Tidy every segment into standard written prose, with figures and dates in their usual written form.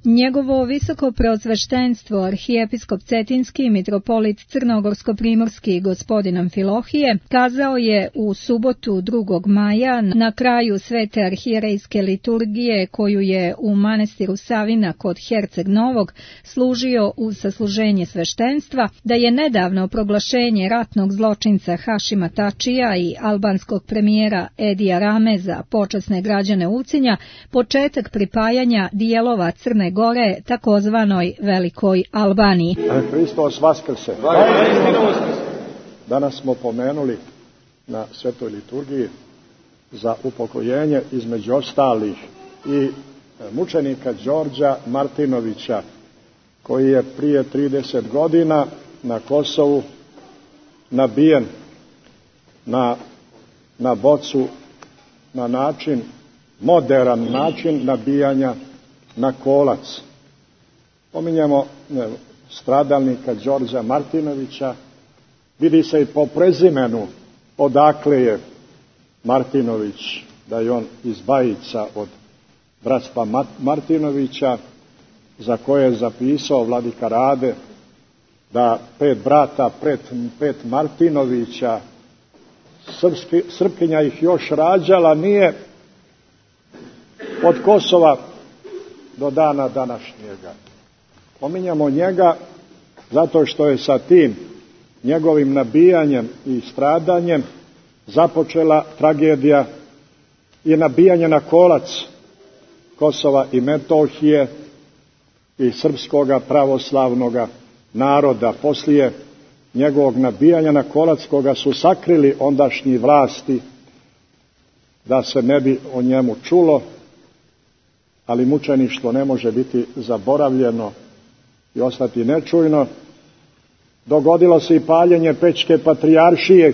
Njegovo visoko preosveštenstvo, arhijepiskop Cetinski i mitropolit Crnogorsko-primorski gospodin Amfilohije, kazao je u subotu 2. maja na kraju svete arhijerejske liturgije koju je u manastiru Savina kod Herceg Novog služio uz sasluženje sveštenstva, da je nedavno proglašenje ratnog zločinca Hašima Tačija i albanskog premijera Edija Rame za počasne građane Ulcinja početak pripajanja dijelova Crne Gore takozvanoj Velikoj Albaniji. Hristos vaskrse. Danas smo pomenuli na svetoj liturgiji za upokojenje između ostalih i mučenika Đorđa Martinovića, koji je prije 30 godina na Kosovu nabijen na bocu na način, moderan način nabijanja na kolac. Pominjemo stradalnika Đorđa Martinovića, vidi se i po prezimenu odakle je Martinović, da je on iz Bajica od bratstva Martinovića, za koje je zapisao vladika Rade da 5 brata, 5 Martinovića, Srpkinja ih još rađala, nije od Kosova do dana današnjega. Pominjamo njega zato što je sa tim njegovim nabijanjem i stradanjem započela tragedija i nabijanje na kolac Kosova i Metohije i srpskoga pravoslavnoga naroda. Poslije njegovog nabijanja na kolac, koga su sakrili ondašnji vlasti da se ne bi o njemu čulo, ali mučeništvo ne može biti zaboravljeno i ostati nečujno, dogodilo se i paljenje Pećke patrijaršije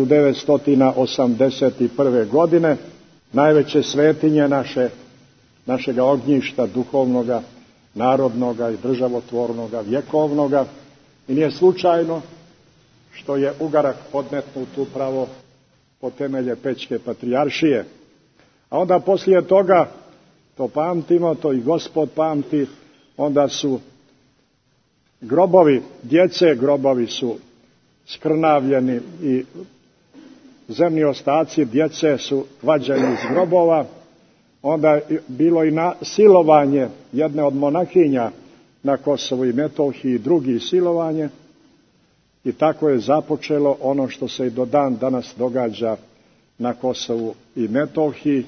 1981. godine, najveće svetinje našega ognjišta duhovnoga, narodnoga i državotvornoga, vjekovnoga. I nije slučajno što je ugarak podmetnut upravo po temelje Pećke patrijaršije. A onda poslije toga, to pamtimo, to i Gospod pamti, onda su grobovi djece, grobovi su skrnavljeni i zemni ostaci djece su vađeni iz grobova. Onda je bilo i silovanje jedne od monahinja na Kosovu i Metohiji, drugi silovanje, i tako je započelo ono što se i do dan danas događa na Kosovu i Metohiji.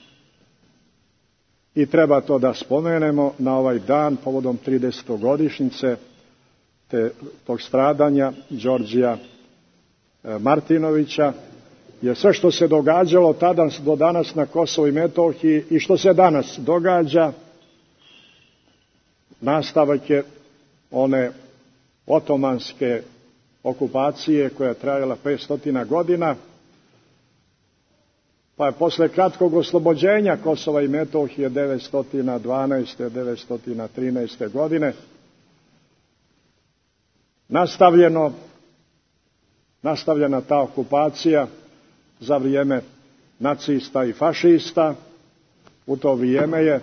I treba to da spomenemo na ovaj dan povodom 30. godišnjice tog stradanja Đorđija Martinovića, jer sve što se događalo tada do danas na Kosovu i Metohiji i što se danas događa, nastavak je one otomanske okupacije koja je trajala 500 godina, pa je posle kratkog oslobođenja Kosova i Metohije 912. 913. godine nastavljena ta okupacija za vrijeme nacista i fašista. U to vrijeme je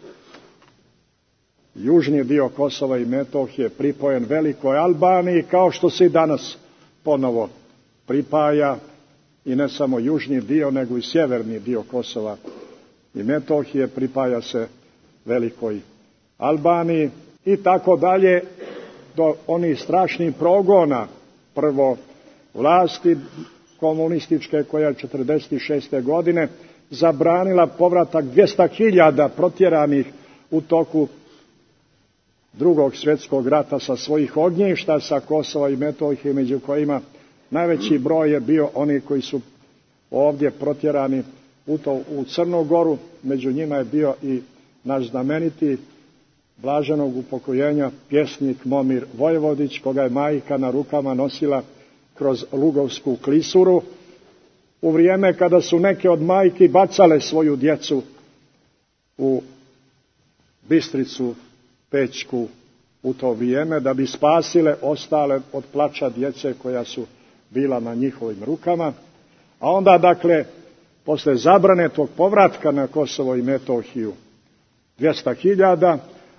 južni dio Kosova i Metohije pripojen Velikoj Albaniji, kao što se i danas ponovo pripaja, i ne samo južni dio, nego i sjeverni dio Kosova i Metohije pripaja se Velikoj Albaniji i tako dalje do onih strašnih progona, prvo vlasti komunističke koja je 1946. godine zabranila povratak 200.000 protjeranih u toku Drugog svjetskog rata sa svojih ognjišta sa Kosova i Metohije, među kojima najveći broj je bio oni koji su ovdje protjerani u Crnu Goru. Među njima je bio i naš znameniti blaženog upokojenja pjesnik Momir Vojvodić, koga je majka na rukama nosila kroz Lugovsku klisuru u vrijeme kada su neke od majki bacale svoju djecu u Bistricu Pećku u to vrijeme da bi spasile ostale od plača djece koja su bila na njihovim rukama. A onda, dakle, posle zabrane tog povratka na Kosovo i Metohiju 200.000,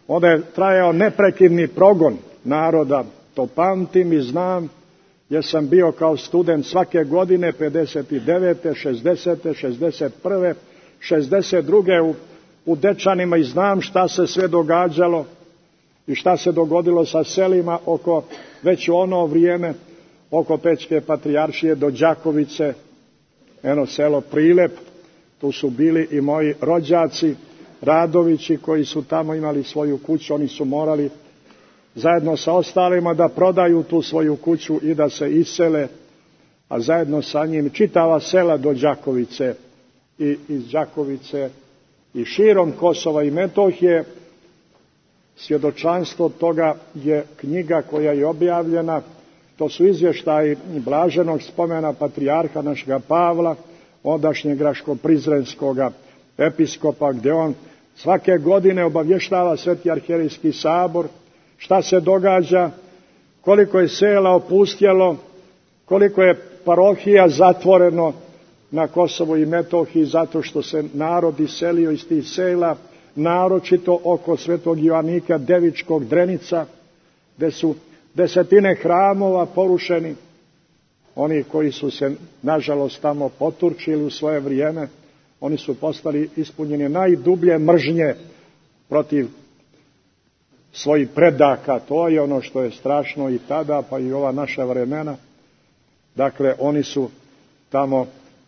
onda je trajao neprekidni progon naroda. To pamtim i znam, jer sam bio kao student svake godine, 59., 60., 61., 62. u Dečanima i znam šta se sve događalo i šta se dogodilo sa selima oko, već u ono vrijeme, oko Pećke patrijaršije do Đakovice, eno selo Prilep. Tu su bili i moji rođaci, Radovići, koji su tamo imali svoju kuću. Oni su morali zajedno sa ostalima da prodaju tu svoju kuću i da se isele, a zajedno sa njim čitava sela do Đakovice i iz Đakovice i širom Kosova i Metohije. Svjedočanstvo toga je knjiga koja je objavljena. To su izvještaji blaženog spomena patrijarha našega Pavla, ondašnjeg Raško-Prizrenskoga episkopa, gdje on svake godine obavještava Sveti arhijerejski sabor šta se događa, koliko je sela opustjelo, koliko je parohija zatvoreno na Kosovu i Metohiji zato što se narod iselio iz tih sela, naročito oko Svetog Joanika Devičkog Drenica, gdje su desetine hramova porušeni. Oni koji su se nažalost tamo poturčili u svoje vrijeme, oni su postali ispunjeni najdublje mržnje protiv svojih predaka. To je ono što je strašno i tada, pa i ova naša vremena. Dakle, oni su tamo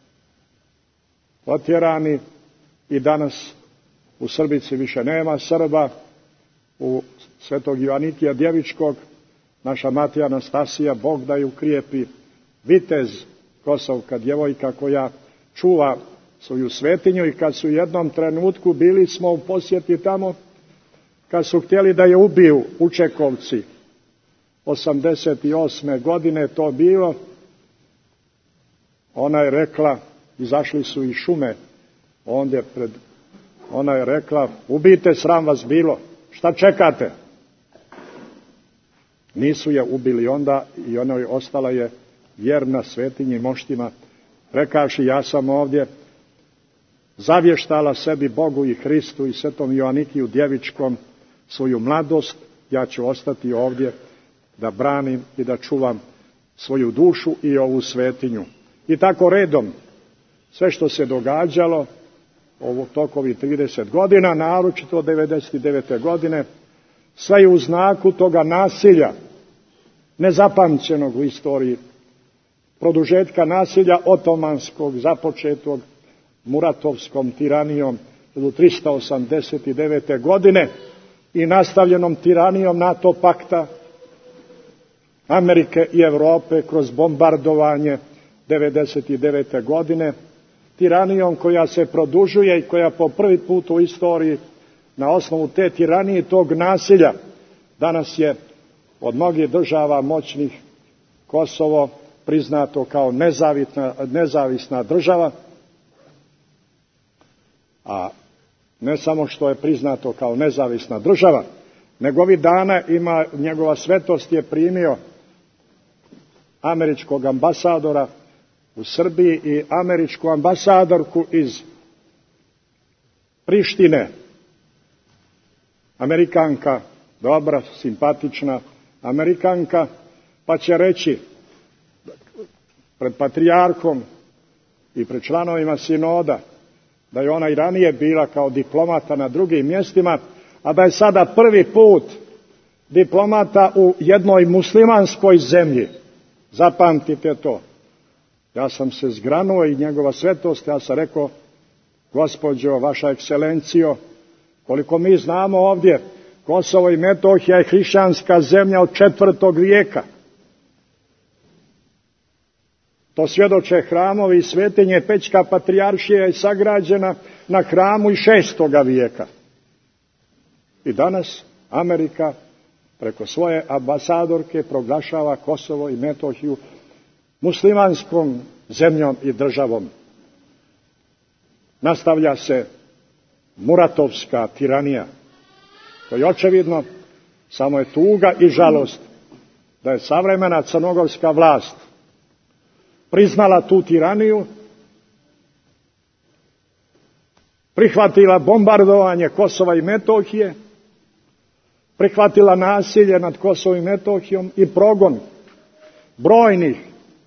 otjerani i danas u Srbici više nema Srba. U Svetog Joanikija Djevičkog naša Matija Anastasija, Bog da ju ukrijepi, vitez, kosovka djevojka koja čuva svoju svetinju, i kad su u jednom trenutku bili smo u posjeti tamo, kad su htjeli da je ubiju Učekovci, 88. godine to bilo, ona je rekla, izašli su iz šume, ondje ona je rekla, ubijte, sram vas bilo, šta čekate? Nisu je ubili onda i ona je ostala je vjerna svetinji moštima, rekavši, ja sam ovdje zavještala sebi Bogu i Hristu i Svetom Joanikiju Djevičkom svoju mladost, ja ću ostati ovdje da branim i da čuvam svoju dušu i ovu svetinju. I tako redom, sve što se događalo ovo tokovi 30 godina, naročito 99. godine, sve je u znaku toga nasilja, nezapamćenog u istoriji, produžetka nasilja otomanskog, započetog Muratovskom tiranijom 1389. godine i nastavljenom tiranijom NATO pakta, Amerike i Europe kroz bombardovanje 99. godine, tiranijom koja se produžuje i koja po prvi put u istoriji na osnovu te tiranije, tog nasilja, danas je od mnogih država moćnih Kosovo priznato kao nezavisna država, a ne samo što je priznato kao nezavisna država, nego ovih dana ima, njegova svetost je primio američkog ambasadora u Srbiji i američku ambasadorku iz Prištine, Amerikanka, dobra, simpatična Amerikanka, pa će reći pred patrijarhom i pred članovima sinoda da je ona i ranije bila kao diplomata na drugim mjestima, a da je sada prvi put diplomata u jednoj muslimanskoj zemlji. Zapamtite to. Ja sam se zgranuo i njegova svetost, ja sam rekao, gospođo, vaša ekscelencijo, koliko mi znamo ovdje, Kosovo i Metohija je hrišćanska zemlja od 4. vijeka. To svjedoče hramovi i svetinje. Pećka patrijaršija je sagrađena na hramu iz 6. vijeka. I danas Amerika preko svoje ambasadorke proglašava Kosovo i Metohiju muslimanskom zemljom i državom. Nastavlja se Muratovska tiranija. To je očevidno, samo je tuga i žalost da je savremena crnogorska vlast priznala tu tiraniju, prihvatila bombardovanje Kosova i Metohije prihvatila nasilje nad Kosovom i Metohijom i progon brojnih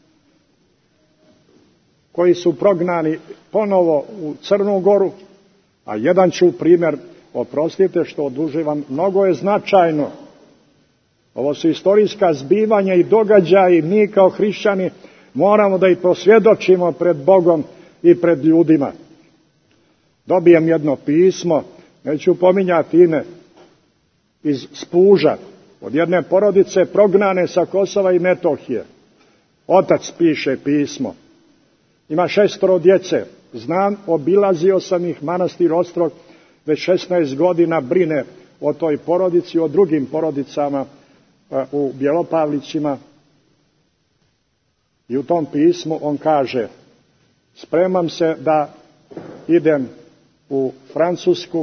koji su prognani ponovo u Crnu Goru, a jedan ću primjer, oprostite što oduživam, mnogo je značajno. Ovo su istorijska zbivanja i događaji, mi kao hrišćani moramo da ih posvjedočimo pred Bogom i pred ljudima. Dobijem jedno pismo, neću pominjati ime, iz Spuža, od jedne porodice prognane sa Kosova i Metohije. Otac piše pismo. Ima 6 djece. Znam, obilazio sam ih, manastir Ostrog, već 16 godina brine o toj porodici, o drugim porodicama u Bjelopavlićima. I u tom pismu on kaže: spremam se da idem u Francusku,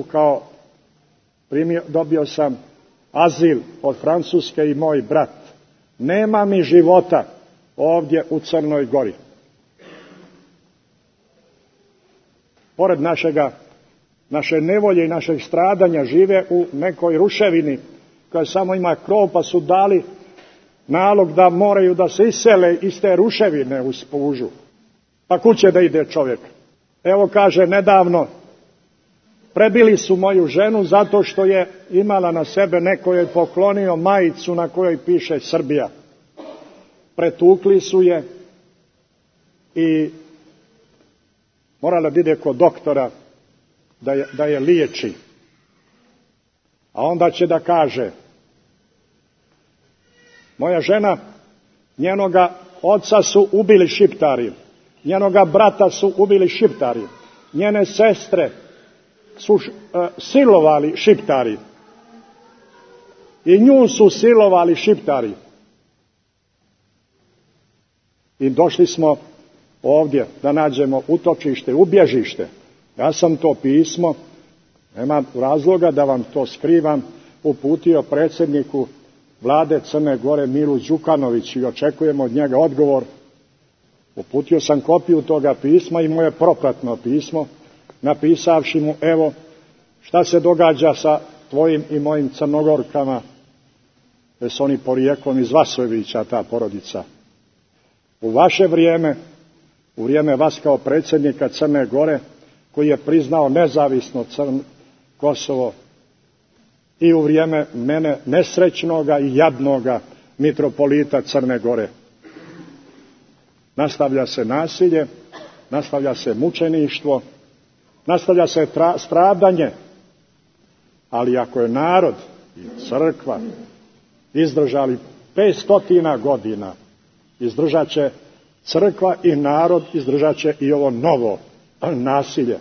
dobio sam azil od Francuske i moj brat. Nema mi života ovdje u Crnoj Gori. Pored naše nevolje i našeg stradanja žive u nekoj ruševini koja samo ima krov, pa su dali nalog da moraju da se isele iz te ruševine u Spužu. Pa kuće da ide čovjek. Evo, kaže, nedavno prebili su moju ženu zato što je imala na sebe, neko je poklonio majicu na kojoj piše Srbija. Pretukli su je i morala da ide kod doktora da je liječi. A onda će da kaže: moja žena, njenoga oca su ubili Šiptari, njenoga brata su ubili Šiptari, njene sestre su silovali Šiptari i nju su silovali Šiptari. I došli smo ovdje da nađemo utočište, ubježište. Ja sam to pismo, nema razloga da vam to skrivam, uputio predsjedniku vlade Crne Gore Milu Đukanoviću i očekujem od njega odgovor. Uputio sam kopiju toga pisma i moje propratno pismo, napisavši mu: evo šta se događa sa tvojim i mojim Crnogorkama, jer su oni porijeklom iz Vasojevića, ta porodica. U vaše vrijeme, u vrijeme vas kao predsjednika Crne Gore, koji je priznao nezavisno Kosovo, i u vrijeme mene nesrećnoga i jadnoga mitropolita Crne Gore, nastavlja se nasilje, nastavlja se mučeništvo, nastavlja se stradanje, ali ako je narod i crkva izdržali 500 godina, izdržat će crkva i narod, izdržat će i ovo novo nasilje.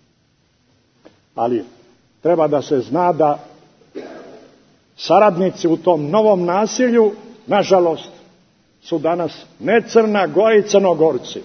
Ali treba da se zna da saradnici u tom novom nasilju, nažalost, su danas ne Crna Gora i Crnogorci.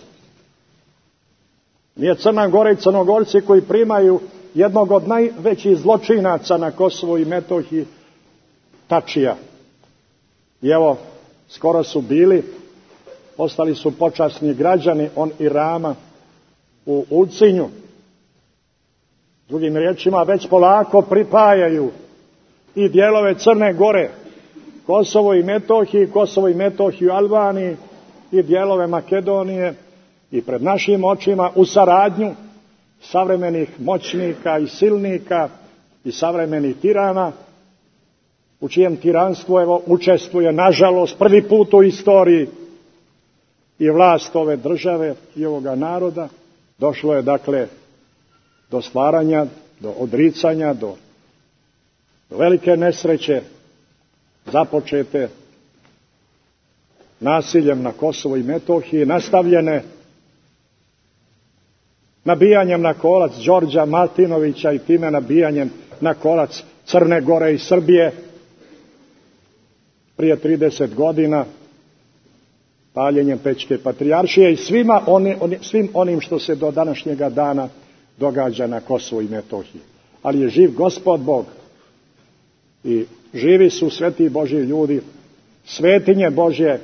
Nije Crna Gora i Crnogorci koji primaju jednog od najvećih zločinaca na Kosovu i Metohiji, Tačija. I evo, skoro su bili, ostali su počasni građani, on i Rama, u Ulcinju. Drugim riječima, već polako pripajaju i dijelove Crne Gore, Kosovo i Metohiju Albaniji i dijelove Makedonije, i pred našim očima u saradnju savremenih moćnika i silnika i savremenih tirana, u čijem tiranstvu evo učestvuje, nažalost, prvi put u istoriji i vlast ove države i ovoga naroda. Došlo je dakle do stvaranja, do odricanja, do velike nesreće započete nasiljem na Kosovo i Metohiji, nastavljene nabijanjem na kolac Đorđa Martinovića i time nabijanjem na kolac Crne Gore i Srbije prije 30 godina, paljenjem Pećke patrijaršije i svim onim što se do današnjega dana događa na Kosovu i Metohiji. Ali je živ Gospod Bog i živi su sveti Božji ljudi, svetinje Božje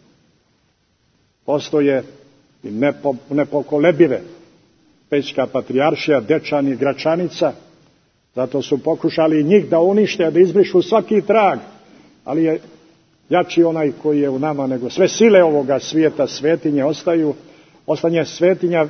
postoje i nepokolebive. Pećka patrijaršija, Dečan i Gračanica, Zato su pokušali i njih da unište, da izbrišu svaki trag, ali je jači onaj koji je u nama nego sve sile ovoga svijeta. Svetinje ostanje svetinja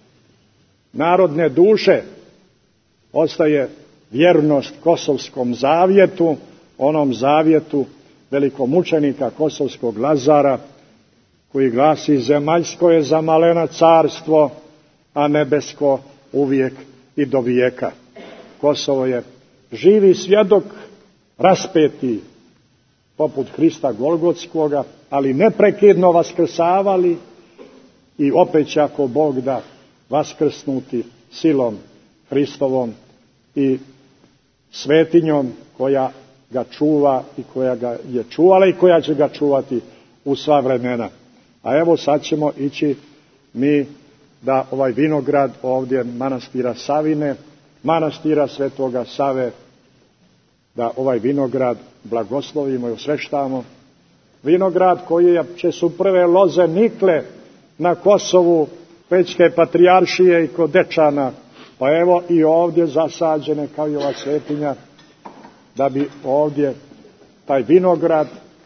narodne duše, ostaje vjernost Kosovskom zavjetu, onom zavjetu velikomučenika kosovskog Lazara, koji glasi: zemaljsko je za malena carstvo, a nebesko uvijek i do vijeka. Kosovo je živi svjedok, raspeti poput Hrista Golgotskoga, ali neprekidno vaskrsavali i opet će, ako Bog da, vaskrsnuti silom Hristovom i svetinjom koja ga čuva i koja ga je čuvala i koja će ga čuvati u sva vremena. A evo sad ćemo ići mi da ovaj vinograd ovdje manastira Savine, manastira Svetoga Save, da ovaj vinograd blagoslovimo i osveštamo. Vinograd koji će su prve loze nikle na Kosovu Pećke patrijaršije i kod Dečana, pa evo i ovdje zasađene kao i ova svetinja, da bi ovdje taj vinograd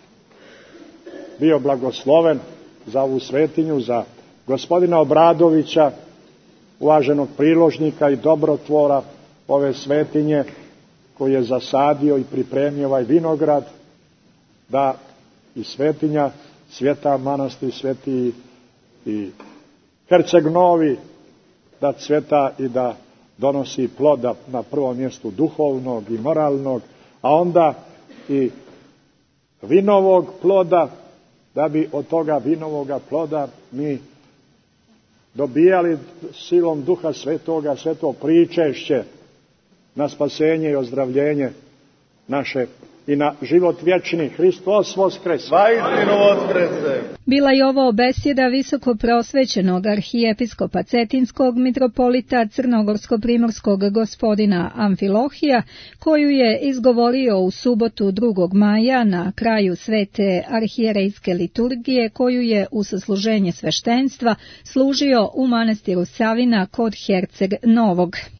bio blagosloven za ovu svetinju, za gospodina Obradovića, uvaženog priložnika i dobrotvora ove svetinje, koji je zasadio i pripremio ovaj vinograd, da i svetinja, Sveta manastir Sveti i Herceg Novi, da cveta i da donosi ploda na prvom mjestu duhovnog i moralnog, a onda i vinovog ploda, da bi od toga vinovoga ploda mi dobijali silom Duha Svetoga sve to pričešće na spasenje i ozdravljenje naše i na život vječni. Hristos voskrese! Vaistinu voskrese! Bila je ovo besjeda visoko prosvećenog arhijepiskopa Cetinskog mitropolita Crnogorsko-primorskog gospodina Amfilohija, koju je izgovorio u subotu 2. maja na kraju svete arhijerejske liturgije, koju je u sasluženje sveštenstva služio u manastiru Savina kod Herceg Novog.